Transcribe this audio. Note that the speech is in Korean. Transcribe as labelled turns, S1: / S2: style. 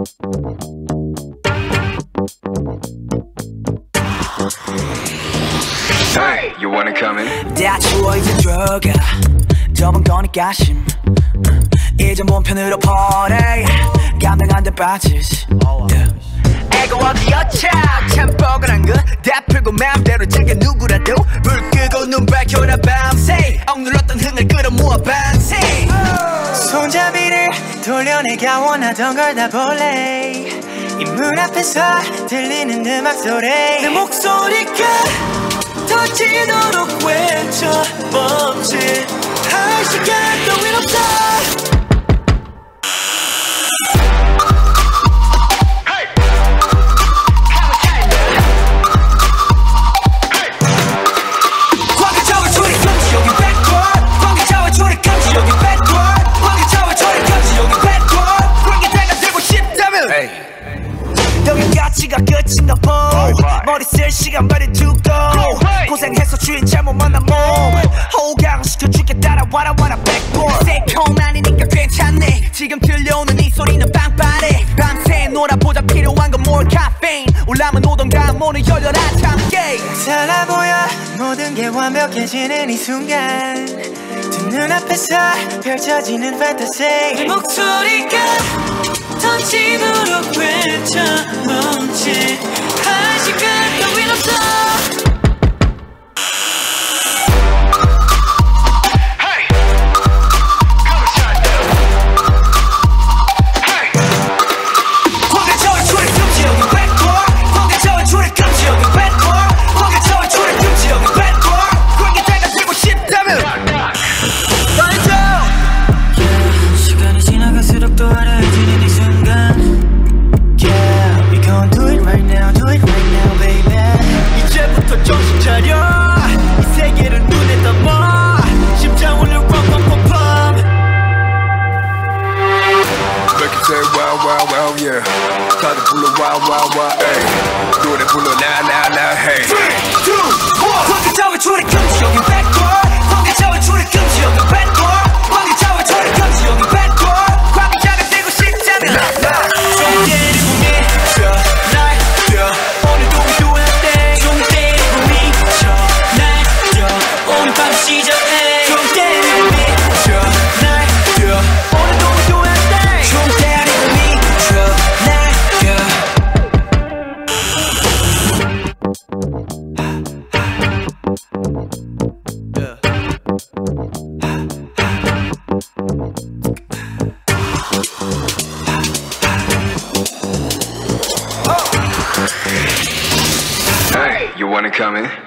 S1: Hey, you wanna come in?
S2: 다 추워 이제 들어가 저번 거니까 심 이제 몸 편으로 퍼내 감당 안 돼 빠지지 애가 어디였자 참 뻐근한 거다 풀고 맘대로 즐겨 누구라도 불 끄고 눈 밝혀라 밤새 억눌렀던 흥을 끌어모아 반세
S3: 손잡이를 돌려내가 원하던 걸 다 볼래 이 문 앞에서 들리는 음악 소리 내 목소리가 터지도록 외쳐 멈칫할 시간 따윈 없어 여기까지가 끝인가 보 머리 쓸 시간 빨리 두고 고생해서 주인 잘못 만난 몸 호강시켜줄게 따라와라 와라 백볼 새콤 아니니까 괜찮네 지금 들려오는 이 소리는 빵빠레 밤새 놀아보자 필요한 건 more caffeine 올라면 오던가 문을 열려라 참게 달라 보여 모든 게 완벽해지는 이 순간 두 눈앞에서 펼쳐지는 fantasy 내 목소리가 터지도록 외쳐 멈칫할 시간 따윈 없어
S1: Yeah, 다들 불러 wow wow wow, ay. 노래 불러 now now now, hey. 3, 2, 1.
S2: 관계자와 줄이 금지 여기 backdoor 관계자와 줄이 금지 여기 backdoor 관계자와 줄이 금지 여기 backdoor 관계자가 되고 싶다면 좀 때리고 미쳐 날려 오늘도 위로한대 좀 때리고 미쳐 날려 오늘 밤 시작해 좀 때리고 미쳐 날려 오늘도 위로한대 좀 때리고 미쳐
S1: Hey, you wanna come in?